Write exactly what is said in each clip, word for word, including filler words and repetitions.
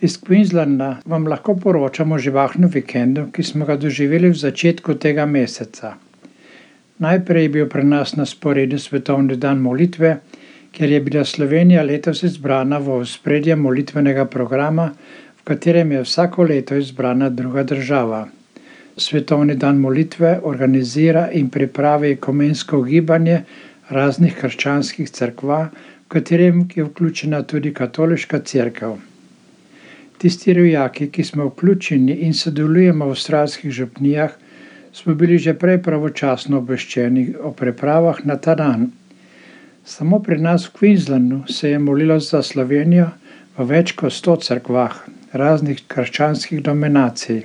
Iz Queenslanda vam lahko poročamo o živahnem vikendu, ki smo ga doživeli v začetku tega meseca. Najprej je bil pri nas na sporedu svetovni dan molitve, ker je bila Slovenija letos izbrana v ospredje molitvenega programa, v katerem je vsako leto izbrana druga država. Svetovni dan molitve organizira in pripravi ekumensko gibanje raznih krščanskih cerkva, v katerem je vključena tudi katoliška cerkev. Tisti rojaki, ki smo vključeni in sodelujemo v avstralskih župnijah, smo bili že prej pravočasno obveščeni o pripravah na ta dan. Samo pri nas v Queenslandu se je molilo za Slovenijo v več kot sto cerkvah raznih krščanskih denominacij.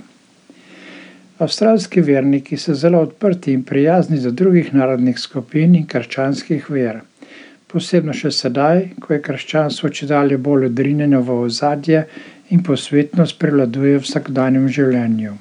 Avstralski verniki so zelo odprti in prijazni do drugih narodnih skupin in krščanskih ver. Posebno še sedaj, ko je krščanstvo čedalje bolj odrinjeno v ozadje in posvetnost prevladuje v vsakdanjem življenju.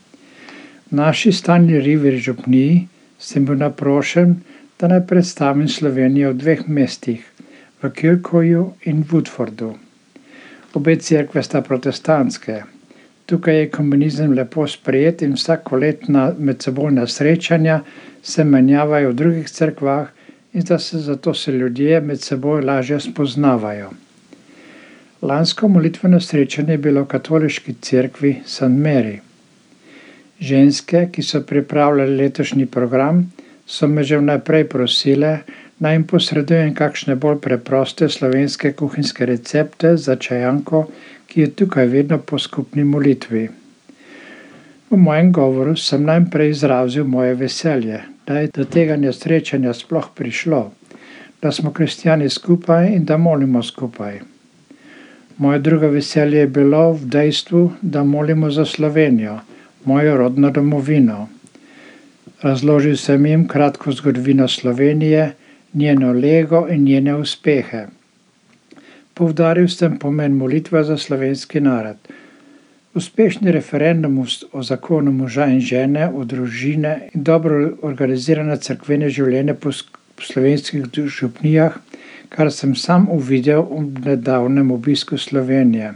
V naši stalni riveri župniji sem bil naprošen, da naj predstavim Slovenijo v dveh mestih, v Kilcoyu in Woodfordu. Obe cerkve sta protestantske. Tukaj je komunizem lepo sprejet in vsakoletna medsebojna srečanja se menjavajo v drugih cerkvah in da se zato se ljudje med seboj lažje spoznavajo. Lansko molitveno srečanje je bilo v katoliški cerkvi Saint Mary. Ženske, ki so pripravljali letošnji program, so me že vnaprej prosile, naj jim posredujem kakšne bolj preproste slovenske kuhinjske recepte za čajanko, ki je tukaj vedno po skupni molitvi. V mojem govoru sem najprej izrazil moje veselje, da je do tega nesrečanja sploh prišlo, da smo kristjani skupaj in da molimo skupaj. Moje drugo veselje je bilo v dejstvu, da molimo za Slovenijo, mojo rodno domovino. Razložil sem jim kratko zgodovino Slovenije, njeno lego in njene uspehe. Poudaril sem pomen molitve za slovenski narod. Uspešni referendum o zakonu moža in žene, o družine in dobro organizirano cerkveno življenje po slovenskih župnijah, kar sem sam uvidel v nedavnem obisku Slovenije.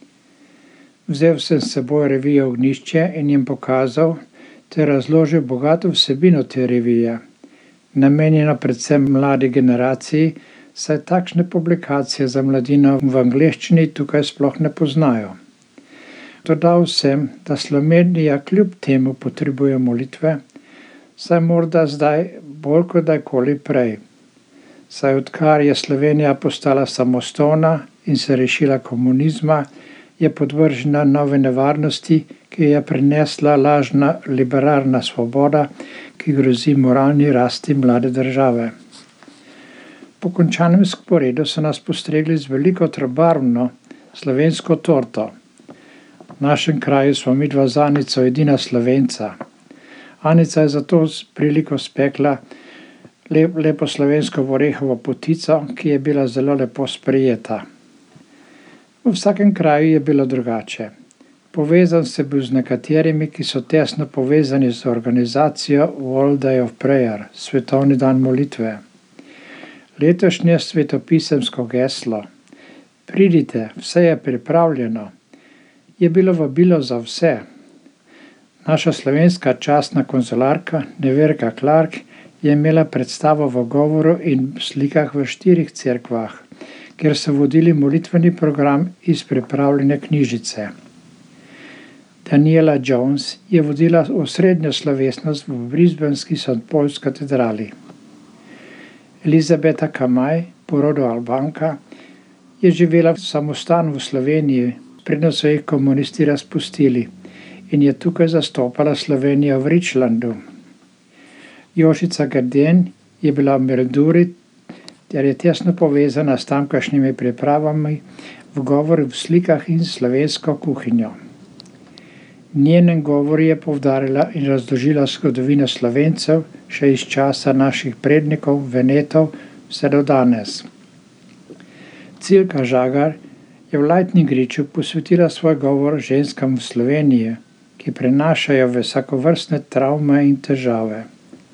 Vzel sem s seboj revijo Ognjišče in jim pokazal ter razložil bogato vsebino te revije, namenjeno predvsem mladi generaciji, saj takšne publikacije za mladino v angleščini tukaj sploh ne poznajo. Dodal sem, da Slovenija kljub temu potrebuje molitve, saj morda zdaj bolj kot dajkoli prej. Saj odkar je Slovenija postala samostojna in se rešila komunizma, je podvržena nove nevarnosti, ki je prinesla lažna liberalna svoboda, ki grozi moralni rasti mlade države. Po končanem sporedu so nas postregli z veliko trobarvno slovensko torto. V našem kraju smo midva z Anico edina Slovenca. Anica je zato s priliko spekla lepo slovensko orehovo potico, ki je bila zelo lepo sprejeta. V vsakem kraju je bilo drugače. Povezan sem bil z nekaterimi, ki so tesno povezani z organizacijo World Day of Prayer, svetovni dan molitve. Letošnje svetopisemsko geslo Pridite, vse je pripravljeno, je bilo vabilo za vse. Naša slovenska častna konzularka Neverka Clark je imela predstavo v govoru in slikah v štirih cerkvah, kjer so vodili molitveni program iz pripravljene knjižice. Daniela Jones je vodila osrednjo slovesnost v brisbanski Saint Paul's katedrali. Elizabeta Kamaj, po rodu Albanka, je živela v samostanu v Sloveniji, preden so jih komunisti razpustili in je tukaj zastopala Slovenijo v Richlandu. Jošica Grden je bila v Milduri ter je tesno povezana s tamkajšnjimi pripravami v govoru v slikah in slovensko kuhinjo. V njenem govoru je poudarila in razložila zgodovino Slovencev še iz časa naših prednikov, Venetov, vse do danes. Cilka Žagar je v Lightningriču posvetila svoj govor ženskam v Sloveniji, ki prenašajo vsakovrstne travme in težave.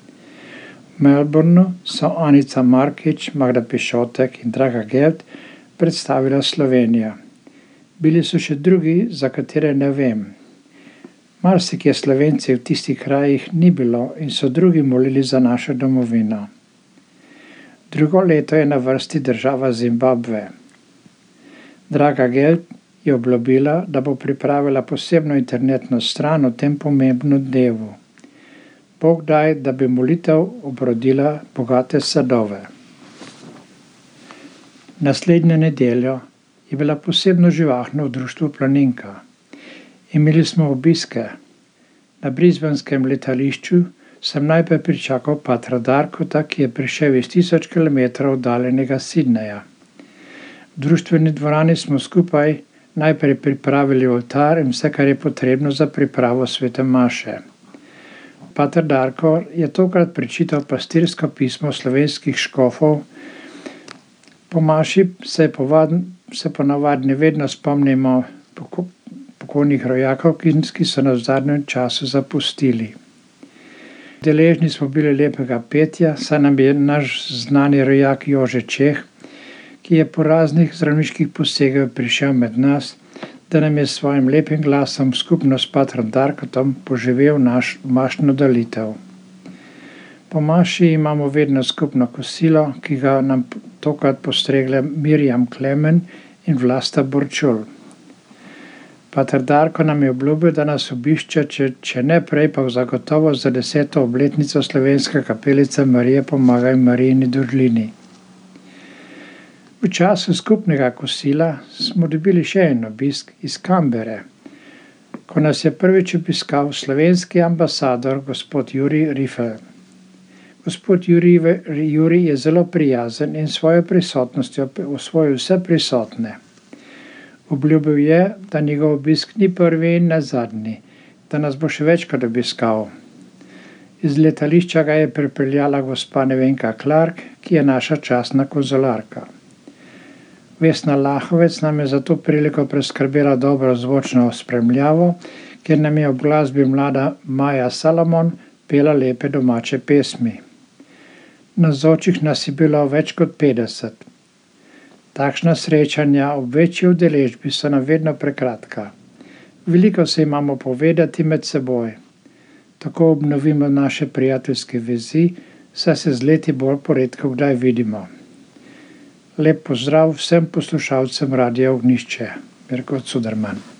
V Melbourneu so Anica Markič, Magda Pišotek in Draga Geld predstavila Slovenijo. Bili so še drugi, za katere ne vem. Marsikje Slovencev v tistih krajih ni bilo in so drugi molili za našo domovino. Drugo leto je na vrsti država Zimbabve. Draga Geld je obljubila, da bo pripravila posebno internetno stran o tem pomembnem dnevu. Bog daj, da bi molitev obrodila bogate sadove. Naslednjo nedeljo je bila posebno živahna v društvu Planinka. Imeli smo obiske. Na brisbanskem letališču sem najprej pričakal patra Darkota, ki je prišel iz tisoč kilometrov oddaljenega Sydneyja. V društveni dvorani smo skupaj najprej pripravili oltar in vse, kar je potrebno za pripravo svete maše. Pater Darko je tokrat prečital pastirsko pismo slovenskih škofov. Po maši se, povad, se ponavadi vedno spomnimo pokojnih rojakov, ki so nas v zadnjem času zapustili. Deležni smo bili lepega petja, saj nam je naš znani rojak Jože Čeh, ki je po raznih zdravniških posegih prišel med nas, da nam je s svojim lepim glasom skupno s patrom Darkotom poživel naš mašno dalitev. Po maši imamo vedno skupno kosilo, ki ga nam tokrat postregle Mirjam Klemen in Vlasta Borčul. Pater Darko nam je obljubil, da nas obišče, če, če ne prej, pa zagotovo za deseto obletnico slovenske kapelice Marije Pomagaj Marijini Dolini. V času skupnega kosila smo dobili še en obisk iz Canberre, ko nas je prvič obiskal slovenski ambasador gospod Jurij Rifel. Gospod Jurij, Jurij je zelo prijazen in svojo prisotnostjo osvojil vse prisotne. Obljubil je, da njegov obisk ni prvi in ne zadnji, da nas bo še večkrat obiskal. Iz letališča ga je pripeljala gospa Nevenka Clark, ki je naša častna konzularka. Vesna Lahovec nam je za to priliko preskrbela dobro zvočno spremljavo, ker nam je ob glasbi mlada Maja Salomon pela lepe domače pesmi. Navzočih nas je bilo več kot petdeset. Takšna srečanja ob večji udeležbi so nam vedno prekratka. Veliko se imamo povedati med seboj. Tako obnovimo naše prijateljske vezi, saj se z leti bolj poredko kdaj vidimo. Lep pozdrav vsem poslušalcem Radia Ognjišče. Mirko Cuderman.